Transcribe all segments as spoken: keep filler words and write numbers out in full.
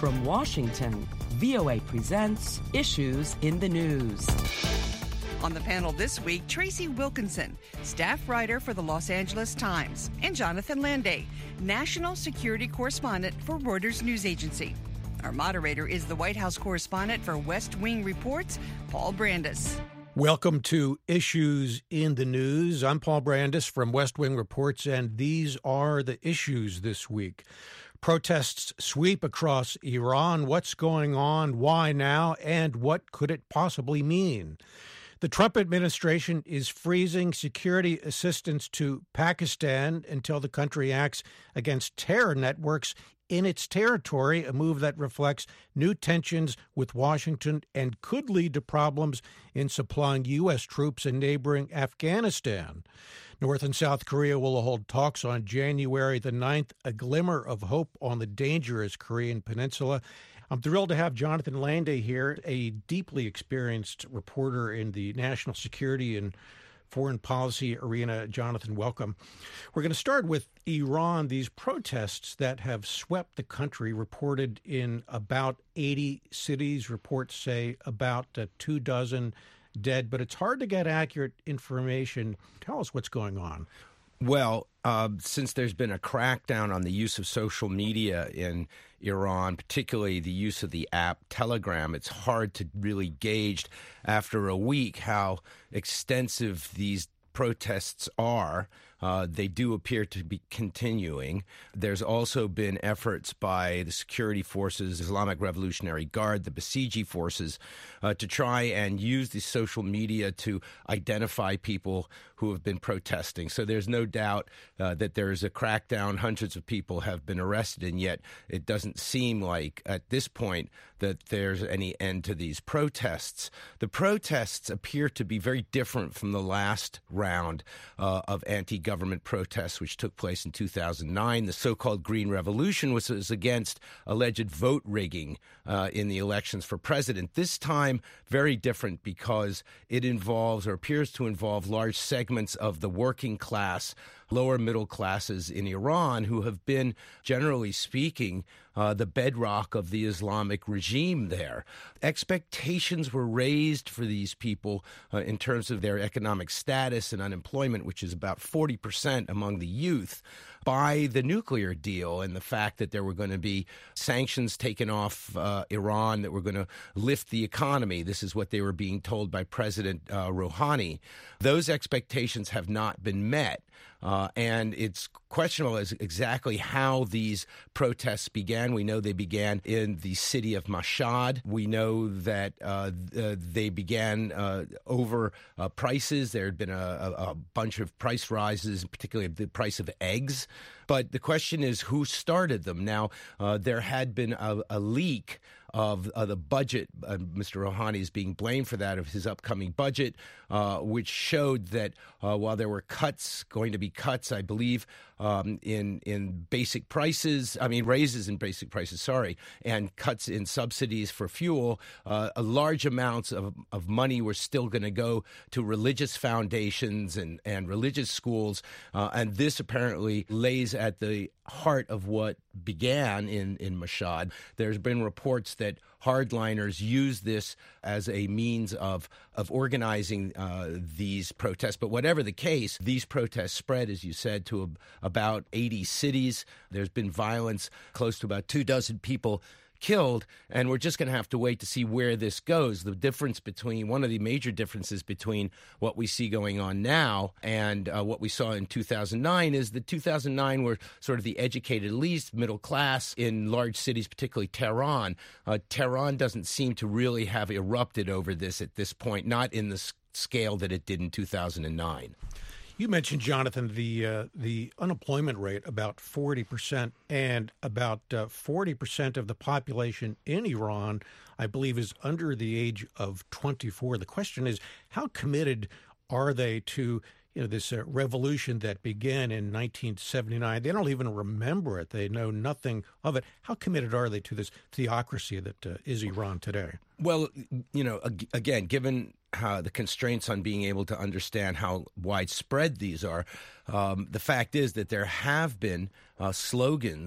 From Washington, V O A presents Issues in the News. On the panel this week, Tracy Wilkinson, staff writer for the Los Angeles Times, and Jonathan Landay, national security correspondent for Reuters News Agency. Our moderator is the White House correspondent for West Wing Reports, Paul Brandus. Welcome to Issues in the News. I'm Paul Brandus from West Wing Reports, and these are the issues this week. Protests sweep across Iran. What's going on? Why now? And what could it possibly mean? The Trump administration is freezing security assistance to Pakistan until the country acts against terror networks in its territory, a move that reflects new tensions with Washington and could lead to problems in supplying U S troops in neighboring Afghanistan. North and South Korea will hold talks on January the ninth, a glimmer of hope on the dangerous Korean peninsula. I'm thrilled to have Jonathan Landay here, a deeply experienced reporter in the national security and foreign policy arena. Jonathan, welcome. We're going to start with Iran. These protests that have swept the country, reported in about eighty cities. Reports say about uh, two dozen dead, but it's hard to get accurate information. Tell us what's going on. Well, uh, since there's been a crackdown on the use of social media in Iran, particularly the use of the app Telegram, it's hard to really gauge after a week how extensive these protests are. Uh, they do appear to be continuing. There's also been efforts by the security forces, Islamic Revolutionary Guard, the Basiji forces, uh, to try and use the social media to identify people who have been protesting. So there's no doubt uh, that there is a crackdown. Hundreds of people have been arrested, and yet it doesn't seem like at this point that there's any end to these protests. The protests appear to be very different from the last round uh, of anti-government protests, which took place in two thousand nine. The so-called Green Revolution was, was against alleged vote rigging uh, in the elections for president. This time, very different because it involves or appears to involve large segments of the working class, lower middle classes in Iran who have been, generally speaking, uh, the bedrock of the Islamic regime there. Expectations were raised for these people uh, in terms of their economic status and unemployment, which is about forty percent among the youth, by the nuclear deal and the fact that there were going to be sanctions taken off uh, Iran that were going to lift the economy. This is what they were being told by President uh, Rouhani. Those expectations have not been met. Uh, and it's questionable as exactly how these protests began. We know they began in the city of Mashhad. We know that uh, uh, they began uh, over uh, prices. There had been a, a, a bunch of price rises, particularly the price of eggs. But the question is, who started them? Now, uh, there had been a, a leak of uh, the budget. Uh, Mister Rouhani is being blamed for that, of his upcoming budget, uh, which showed that uh, while there were cuts, going to be cuts, I believe, um, in in basic prices, I mean, raises in basic prices, sorry, and cuts in subsidies for fuel, uh, a large amounts of, of money were still going to go to religious foundations and, and religious schools. Uh, and this apparently lays at the heart of what began in, in Mashhad. There's been reports that hardliners use this as a means of of organizing uh, these protests. But whatever the case, these protests spread, as you said, to a, about eighty cities. There's been violence, close to about two dozen people killed, and we're just going to have to wait to see where this goes. The difference between, one of the major differences between what we see going on now and uh, what we saw in two thousand nine is that two thousand nine were sort of the educated, at least middle class in large cities, particularly Tehran. Uh, Tehran doesn't seem to really have erupted over this at this point, not in the s- scale that it did in two thousand nine. You mentioned, Jonathan, the uh, the unemployment rate, about forty percent, and about uh, forty percent of the population in Iran, I believe, is under the age of twenty-four. The question is, how committed are they to you know this uh, revolution that began in nineteen seventy-nine? They don't even remember it. They know nothing of it. How committed are they to this theocracy that uh, is Iran today? Well, you know, again, given how the constraints on being able to understand how widespread these are, um, the fact is that there have been uh, slogans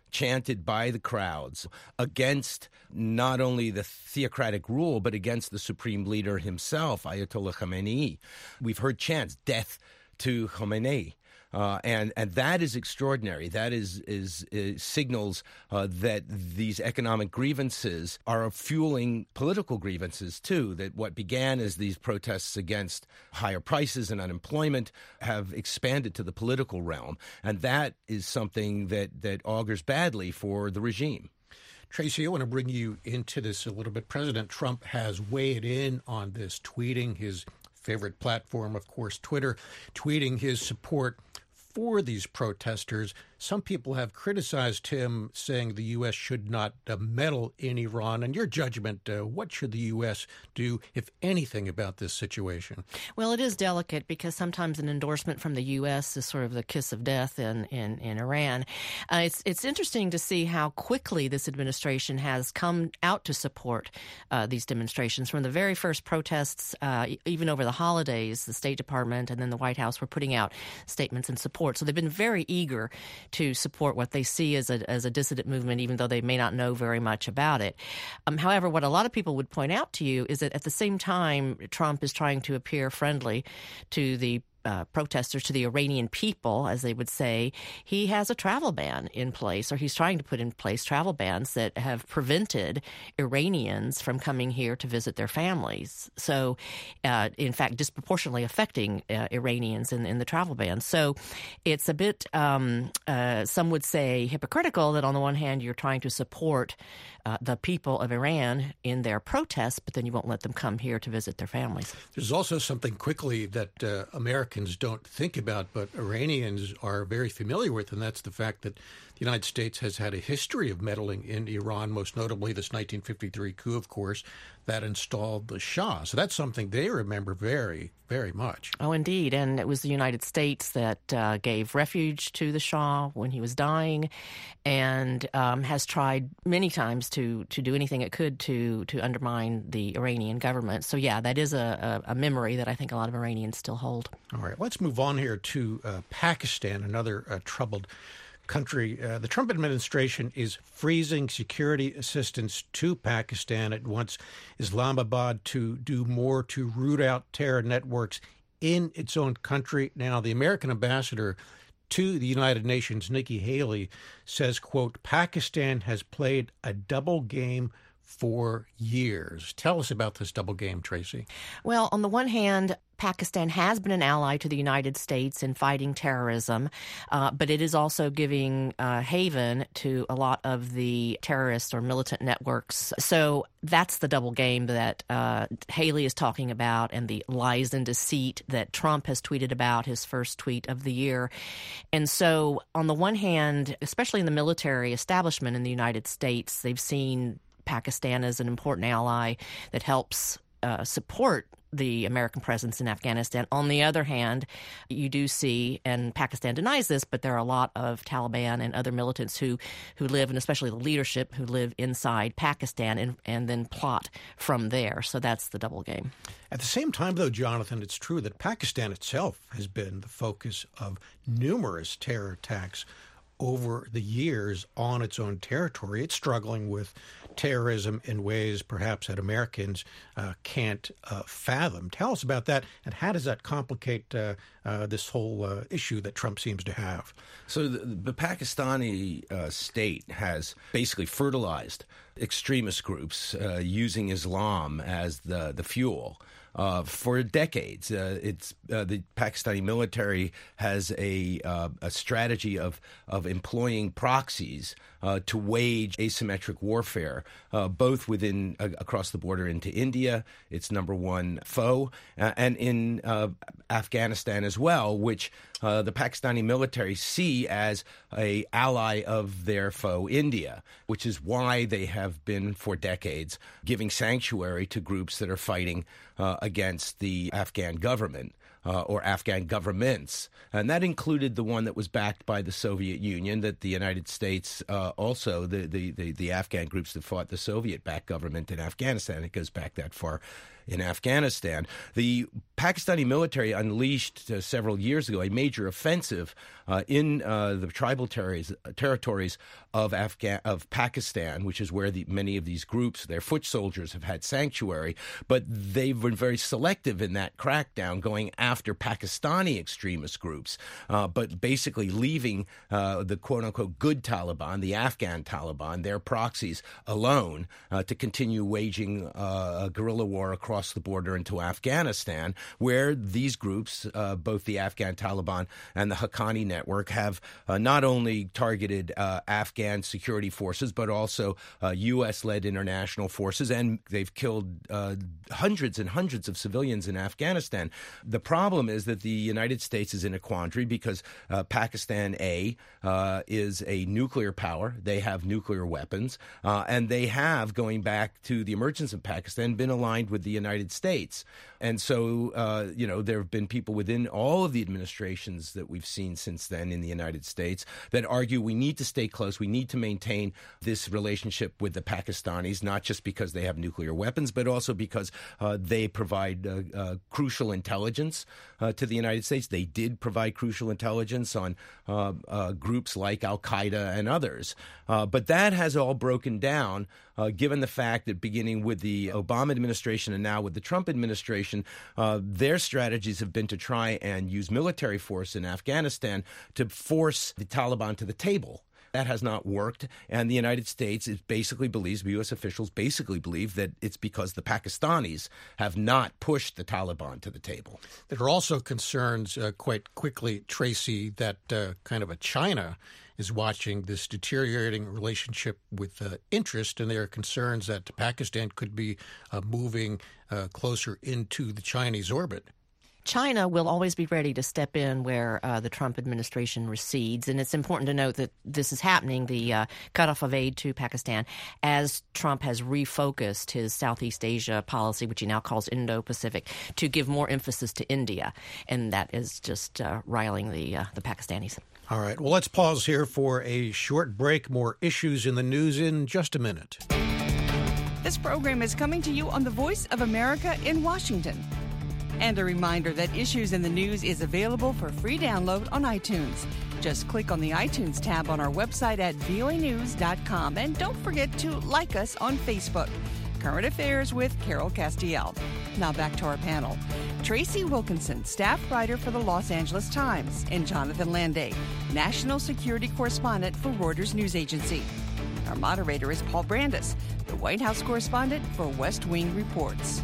chanted by the crowds against not only the theocratic rule, but against the supreme leader himself, Ayatollah Khamenei. We've heard chants, death to Khamenei. Uh, and and that is extraordinary. That is is, is signals uh, that these economic grievances are fueling political grievances too. That what began as these protests against higher prices and unemployment have expanded to the political realm, and that is something that that augurs badly for the regime. Tracy, I want to bring you into this a little bit. President Trump has weighed in on this, tweeting his favorite platform, of course, Twitter, tweeting his support for these protesters. Some people have criticized him, saying the U S should not uh, meddle in Iran. In your judgment, uh, what should the U S do, if anything, about this situation? Well, it is delicate because sometimes an endorsement from the U S is sort of the kiss of death in, in, in Iran. Uh, it's, it's interesting to see how quickly this administration has come out to support uh, these demonstrations. From the very first protests, uh, even over the holidays, the State Department and then the White House were putting out statements in support. So they've been very eager to support what they see as a as a dissident movement, even though they may not know very much about it. Um, however, what a lot of people would point out to you is that at the same time, Trump is trying to appear friendly to the Uh, protesters, to the Iranian people, as they would say, he has a travel ban in place, or he's trying to put in place travel bans that have prevented Iranians from coming here to visit their families. So, uh, in fact, disproportionately affecting uh, Iranians in, in the travel ban. So it's a bit, um, uh, some would say, hypocritical that on the one hand you're trying to support uh, the people of Iran in their protests, but then you won't let them come here to visit their families. There's also something quickly that uh, Americans don't think about, but Iranians are very familiar with, and that's the fact that the United States has had a history of meddling in Iran, most notably this nineteen fifty-three coup, of course, that installed the Shah. So that's something they remember very, very much. Oh, indeed. And it was the United States that uh, gave refuge to the Shah when he was dying, and um, has tried many times to to do anything it could to to undermine the Iranian government. So, yeah, that is a, a, a memory that I think a lot of Iranians still hold. All right, let's move on here to uh, Pakistan, another uh, troubled country. Uh, the Trump administration is freezing security assistance to Pakistan. It wants Islamabad to do more to root out terror networks in its own country. Now, the American ambassador to the United Nations, Nikki Haley, says, quote, Pakistan has played a double game for years. Tell us about this double game, Tracy. Well, on the one hand, Pakistan has been an ally to the United States in fighting terrorism, uh, but it is also giving uh, haven to a lot of the terrorist or militant networks. So that's the double game that uh, Haley is talking about, and the lies and deceit that Trump has tweeted about, his first tweet of the year. And so on the one hand, especially in the military establishment in the United States, they've seen Pakistan as an important ally that helps uh, support the American presence in Afghanistan. On the other hand, you do see, and Pakistan denies this, but there are a lot of Taliban and other militants who, who live, and especially the leadership, who live inside Pakistan and, and then plot from there. So that's the double game. At the same time, though, Jonathan, it's true that Pakistan itself has been the focus of numerous terror attacks over the years on its own territory. It's struggling with terrorism in ways perhaps that Americans uh, can't uh, fathom. Tell us about that, and how does that complicate uh, uh, this whole uh, issue that Trump seems to have? So the, the Pakistani uh, state has basically fertilized extremist groups uh, using Islam as the, the fuel. Uh, for decades, uh, it's uh, the Pakistani military has a uh, a strategy of of employing proxies uh, to wage asymmetric warfare, uh, both within uh, across the border into India, its number one foe, uh, and in uh, Afghanistan as well, which uh, the Pakistani military see as a ally of their foe India, which is why they have been for decades giving sanctuary to groups that are fighting Uh, against the Afghan government uh, or Afghan governments. And that included the one that was backed by the Soviet Union, that the United States uh, also, the, the, the, the Afghan groups that fought the Soviet-backed government in Afghanistan, it goes back that far in Afghanistan. The Pakistani military unleashed uh, several years ago a major offensive uh, in uh, the tribal territories, territories of Afghan of Pakistan, which is where the, many of these groups, their foot soldiers, have had sanctuary. But they've been very selective in that crackdown, going after Pakistani extremist groups, uh, but basically leaving uh, the quote-unquote good Taliban, the Afghan Taliban, their proxies alone uh, to continue waging uh, a guerrilla war across the border into Afghanistan, where these groups, uh, both the Afghan Taliban and the Haqqani Network, have uh, not only targeted uh, Afghan security forces, but also uh, U S-led international forces, and they've killed uh, hundreds and hundreds of civilians in Afghanistan. The problem is that the United States is in a quandary because uh, Pakistan, A, uh, is a nuclear power. They have nuclear weapons, uh, and they have, going back to the emergence of Pakistan, been aligned with the United States. And so, uh, you know, there have been people within all of the administrations that we've seen since then in the United States that argue we need to stay close. We need to maintain this relationship with the Pakistanis, not just because they have nuclear weapons, but also because uh, they provide uh, uh, crucial intelligence uh, to the United States. They did provide crucial intelligence on uh, uh, groups like Al-Qaeda and others. Uh, but that has all broken down, uh, given the fact that beginning with the Obama administration and now with the Trump administration, uh, their strategies have been to try and use military force in Afghanistan to force the Taliban to the table. That has not worked, and the United States is basically believes, U S officials basically believe that it's because the Pakistanis have not pushed the Taliban to the table. There are also concerns, uh, quite quickly, Tracy, that uh, kind of a China is watching this deteriorating relationship with uh, interest, and there are concerns that Pakistan could be uh, moving uh, closer into the Chinese orbit. China will always be ready to step in where uh, the Trump administration recedes. And it's important to note that this is happening, the uh, cutoff of aid to Pakistan, as Trump has refocused his Southeast Asia policy, which he now calls Indo-Pacific, to give more emphasis to India. And that is just uh, riling the, uh, the Pakistanis. All right. Well, let's pause here for a short break. More issues in the news in just a minute. This program is coming to you on the Voice of America in Washington. And a reminder that Issues in the News is available for free download on iTunes. Just click on the iTunes tab on our website at V O A news dot com. And don't forget to like us on Facebook. Current Affairs with Carol Castiel. Now back to our panel. Tracy Wilkinson, staff writer for the Los Angeles Times, and Jonathan Landay, national security correspondent for Reuters News Agency. Our moderator is Paul Brandus, the White House correspondent for West Wing Reports.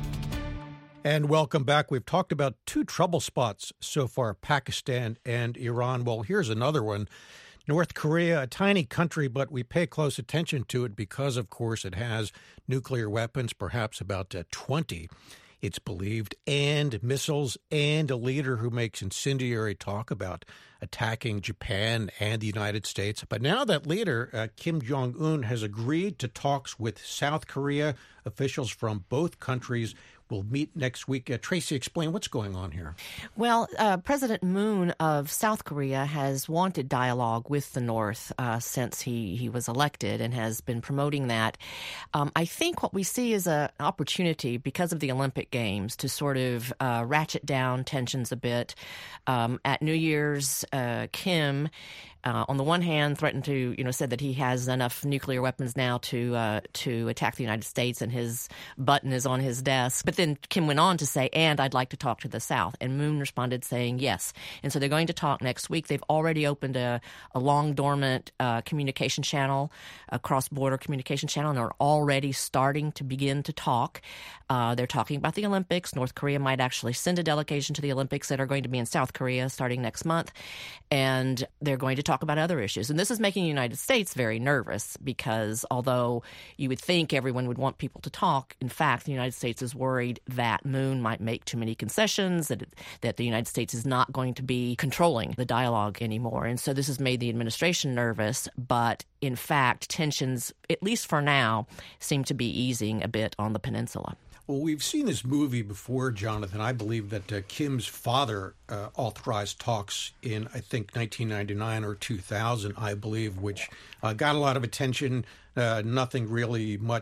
And welcome back. We've talked about two trouble spots so far, Pakistan and Iran. Well, here's another one. North Korea, a tiny country, but we pay close attention to it because, of course, it has nuclear weapons, perhaps about uh, twenty, it's believed, and missiles, and a leader who makes incendiary talk about attacking Japan and the United States. But now that leader, uh, Kim Jong-un, has agreed to talks with South Korea. Officials from both countries will meet next week. Uh, Tracy, explain what's going on here. Well, uh, President Moon of South Korea has wanted dialogue with the North uh, since he, he was elected and has been promoting that. Um, I think what we see is an opportunity because of the Olympic Games to sort of uh, ratchet down tensions a bit. Um, at New Year's, uh, Kim Uh, on the one hand, threatened to, you know, said that he has enough nuclear weapons now to uh, to attack the United States, and his button is on his desk. But then Kim went on to say, and I'd like to talk to the South. And Moon responded saying yes. And so they're going to talk next week. They've already opened a, a long dormant uh, communication channel, a cross-border communication channel, and are already starting to begin to talk. Uh, they're talking about the Olympics. North Korea might actually send a delegation to the Olympics that are going to be in South Korea starting next month. And they're going to talk about other issues. And this is making the United States very nervous because although you would think everyone would want people to talk, in fact, the United States is worried that Moon might make too many concessions, that, that the United States is not going to be controlling the dialogue anymore. And so this has made the administration nervous. But in fact, tensions, at least for now, seem to be easing a bit on the peninsula. Well, we've seen this movie before, Jonathan. I believe that uh, Kim's father uh, authorized talks in, I think, nineteen ninety-nine or two thousand, I believe, which uh, got a lot of attention. Uh, nothing really much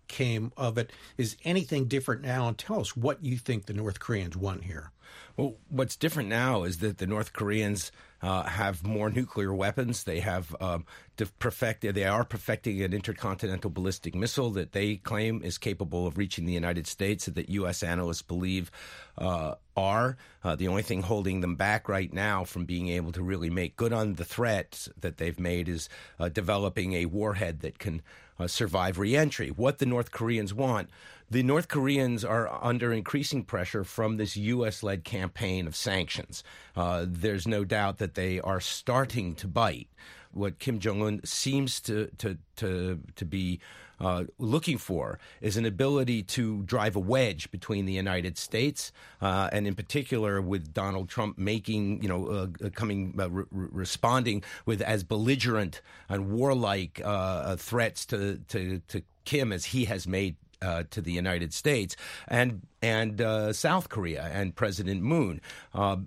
came of it. Is anything different now? And tell us what you think the North Koreans won here. Well, what's different now is that the North Koreans uh, have more nuclear weapons. They have um, perfected. They are perfecting an intercontinental ballistic missile that they claim is capable of reaching the United States, that U S analysts believe uh, are. Uh, the only thing holding them back right now from being able to really make good on the threats that they've made is uh, developing a warhead that can uh, survive reentry. What the North Koreans want. The North Koreans are under increasing pressure from this U S-led campaign of sanctions. Uh, there's no doubt that they are starting to bite. What Kim Jong-un seems to to to, to be uh, looking for is an ability to drive a wedge between the United States uh, and, in particular, with Donald Trump making, you know, uh, coming, uh, re- responding with as belligerent and warlike uh, threats to, to to Kim as he has made Uh, to the United States and and uh, South Korea and President Moon. Uh,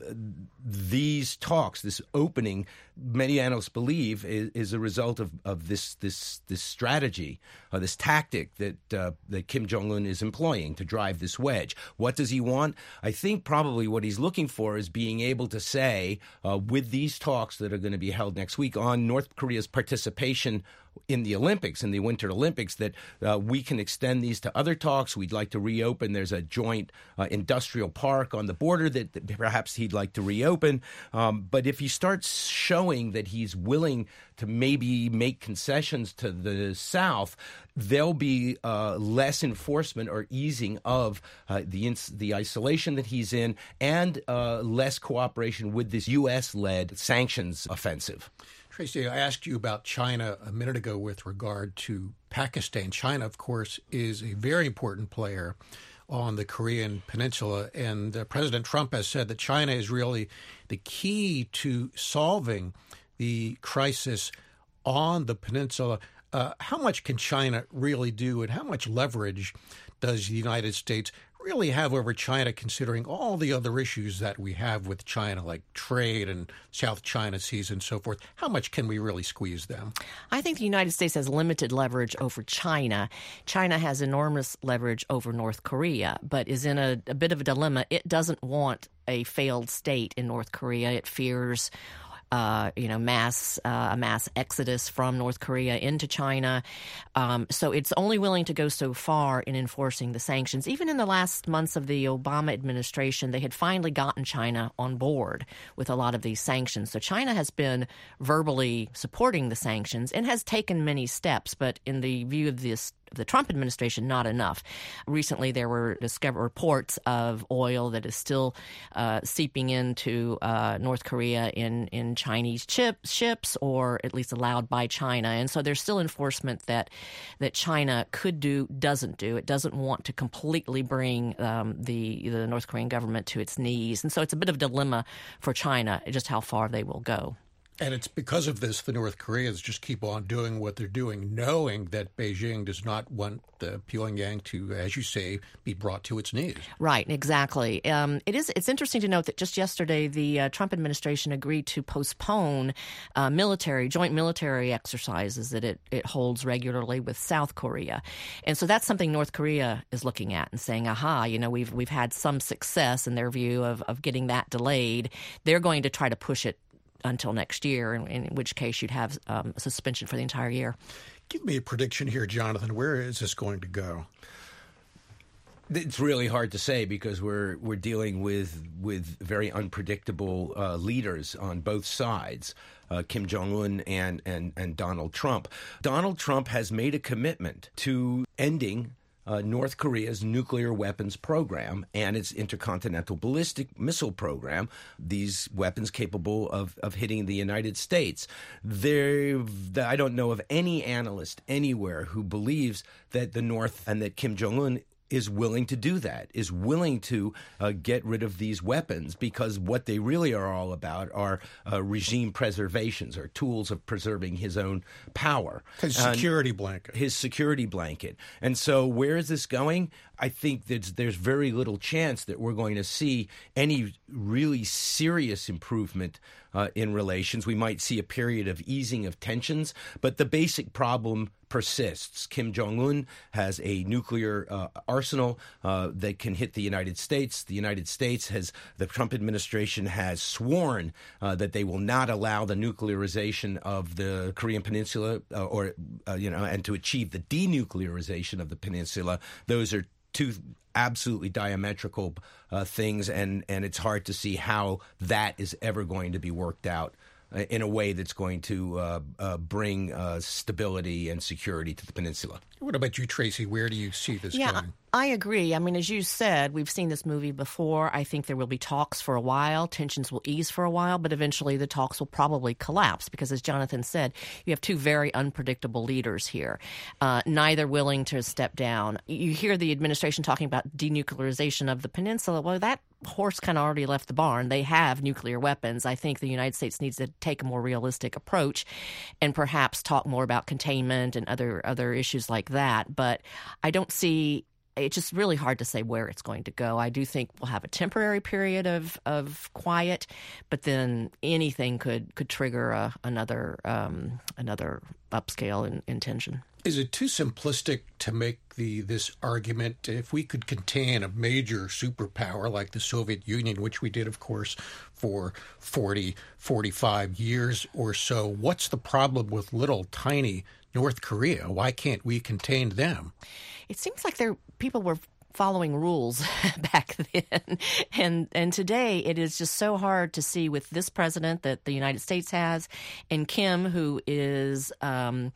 these talks, this opening, many analysts believe is, is a result of, of this this this strategy, uh, this tactic that uh, that Kim Jong-un is employing to drive this wedge. What does he want? I think probably what he's looking for is being able to say, uh, with these talks that are going to be held next week on North Korea's participation in the Olympics, in the Winter Olympics, that uh, we can extend these to other talks. We'd like to reopen. There's a joint uh, industrial park on the border that, that perhaps he'd like to reopen. Um, but if he starts showing that he's willing to maybe make concessions to the South, there'll be uh, less enforcement or easing of uh, the ins- the isolation that he's in, and uh, less cooperation with this U S-led sanctions offensive. Tracy, I asked you about China a minute ago with regard to Pakistan. China, of course, is a very important player on the Korean Peninsula, and uh, President Trump has said that China is really the key to solving the crisis on the peninsula. Uh, how much can China really do, and how much leverage does the United States really have over China, considering all the other issues that we have with China, like trade and South China Seas and so forth? How much can we really squeeze them? I think the United States has limited leverage over China. China has enormous leverage over North Korea, but is in a, a bit of a dilemma. It doesn't want a failed state in North Korea. It fears Uh, you know, mass uh, a mass exodus from North Korea into China. Um, so it's only willing to go so far in enforcing the sanctions. Even in the last months of the Obama administration, they had finally gotten China on board with a lot of these sanctions. So China has been verbally supporting the sanctions and has taken many steps, but in the view of this the Trump administration, not enough. Recently, there were discovered reports of oil that is still uh, seeping into uh, North Korea in, in Chinese chip, ships, or at least allowed by China. And so there's still enforcement that that China could do, doesn't do. It doesn't want to completely bring um, the, the North Korean government to its knees. And so it's a bit of a dilemma for China, just how far they will go. And it's because of this the North Koreans just keep on doing what they're doing, knowing that Beijing does not want the Pyongyang to, as you say, be brought to its knees. Right, exactly. Um, it is. It's interesting to note that just yesterday the uh, Trump administration agreed to postpone uh, military, joint military exercises that it, it holds regularly with South Korea. And so that's something North Korea is looking at and saying, aha, you know, we've we've had some success in their view of, of getting that delayed. They're going to try to push it until next year, in, in which case you'd have um, a suspension for the entire year. Give me a prediction here, Jonathan. Where is this going to go? It's really hard to say because we're we're dealing with with very unpredictable uh, leaders on both sides, uh, Kim Jong-un and, and, and Donald Trump. Donald Trump has made a commitment to ending Uh, North Korea's nuclear weapons program and its intercontinental ballistic missile program, these weapons capable of, of hitting the United States. There, I don't know of any analyst anywhere who believes that the North and that Kim Jong-un is willing to do that, is willing to uh, get rid of these weapons, because what they really are all about are uh, regime preservations, or tools of preserving his own power. His security blanket. His security blanket. And so where is this going? I think that there's very little chance that we're going to see any really serious improvement uh, in relations. We might see a period of easing of tensions, but the basic problem persists. Kim Jong-un has a nuclear uh, arsenal uh, that can hit the United States. The United States has, the Trump administration has sworn uh, that they will not allow the nuclearization of the Korean Peninsula uh, or, uh, you know, and to achieve the denuclearization of the peninsula. Those are two absolutely diametrical uh, things, and, and it's hard to see how that is ever going to be worked out uh, in a way that's going to uh, uh, bring uh, stability and security to the peninsula. What about you, Tracy? Where do you see this yeah, going? I agree. I mean, as you said, we've seen this movie before. I think there will be talks for a while. Tensions will ease for a while, but eventually the talks will probably collapse because, as Jonathan said, you have two very unpredictable leaders here, uh, neither willing to step down. You hear the administration talking about denuclearization of the peninsula. Well, that horse kind of already left the barn. They have nuclear weapons. I think the United States needs to take a more realistic approach and perhaps talk more about containment and other other issues like that. But I don't see... It's just really hard to say where it's going to go. I do think we'll have a temporary period of, of quiet, but then anything could, could trigger a, another um, another upscale in, in tension. Is it too simplistic to make the this argument? If we could contain a major superpower like the Soviet Union, which we did, of course, for forty, forty-five years or so, what's the problem with little tiny North Korea? Why can't we contain them? It seems like there people were following rules back then. And and today it is just so hard to see with this president that the United States has and Kim, who is um,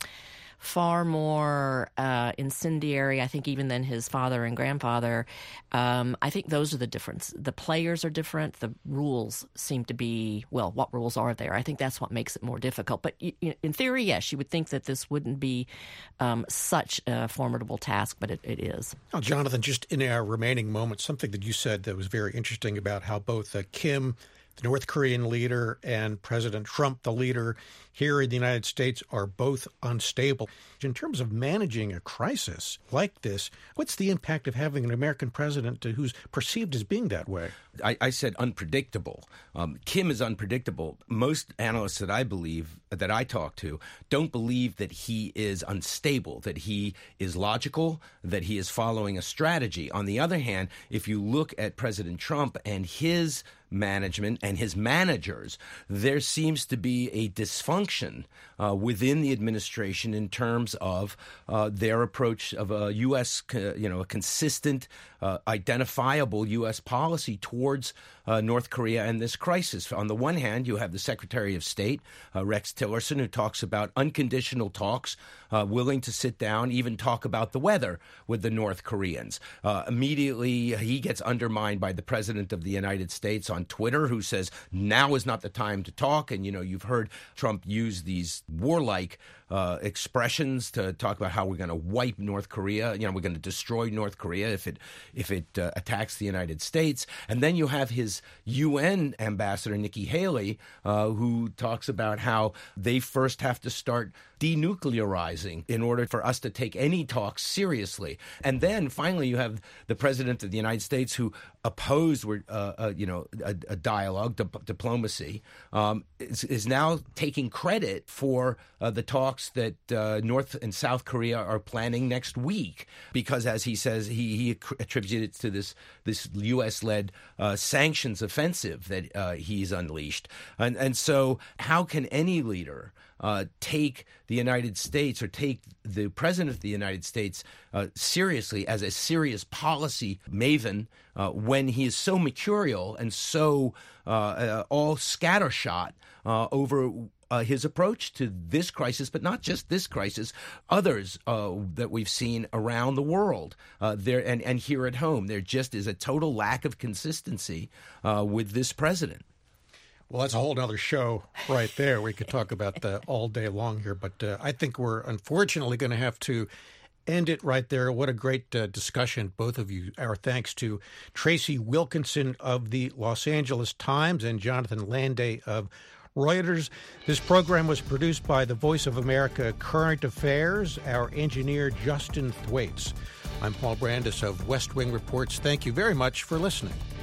far more uh, incendiary, I think, even than his father and grandfather. Um, I think those are the difference. The players are different. The rules seem to be, well, what rules are there? I think that's what makes it more difficult. But you, you, in theory, yes, you would think that this wouldn't be um, such a formidable task, but it, it is. Now, Jonathan, just in our remaining moments, something that you said that was very interesting about how both uh, Kim, the North Korean leader, and President Trump, the leader here in the United States, are both unstable. In terms of managing a crisis like this, what's the impact of having an American president who's perceived as being that way? I, I said unpredictable. Um, Kim is unpredictable. Most analysts that I believe, that I talk to, don't believe that he is unstable, that he is logical, that he is following a strategy. On the other hand, if you look at President Trump and his management and his managers, there seems to be a dysfunction uh, within the administration in terms of uh, their approach of a U S, you know, a consistent, uh, identifiable U S policy towards uh, North Korea and this crisis. On the one hand, you have the Secretary of State, uh, Rex Tillerson, who talks about unconditional talks, uh, willing to sit down, even talk about the weather with the North Koreans. Uh, immediately, he gets undermined by the President of the United States on Twitter, who says now is not the time to talk. And, you know, you've heard Trump use these warlike uh, expressions to talk about how we're going to wipe North Korea. You know, we're going to destroy North Korea if it if it uh, attacks the United States. And then you have his U N ambassador, Nikki Haley, uh, who talks about how they first have to start denuclearizing in order for us to take any talks seriously. And then finally, you have the President of the United States who opposed, uh, uh, you know, a, a dialogue, di- diplomacy, um, is, is now taking credit for uh, the talks that uh, North and South Korea are planning next week, because, as he says, he, he attributed it to this this U S-led uh, sanctions offensive that uh, he's unleashed. And, and so, how can any leader Uh, take the United States or take the President of the United States uh, seriously as a serious policy maven uh, when he is so mercurial and so uh, uh, all scattershot uh, over uh, his approach to this crisis, but not just this crisis, others uh, that we've seen around the world uh, there and, and here at home. There just is a total lack of consistency uh, with this president. Well, that's a whole other show right there. We could talk about that all day long here, but uh, I think we're unfortunately going to have to end it right there. What a great uh, discussion, both of you. Our thanks to Tracy Wilkinson of the Los Angeles Times and Jonathan Landay of Reuters. This program was produced by the Voice of America Current Affairs, our engineer Justin Thwaites. I'm Paul Brandis of West Wing Reports. Thank you very much for listening.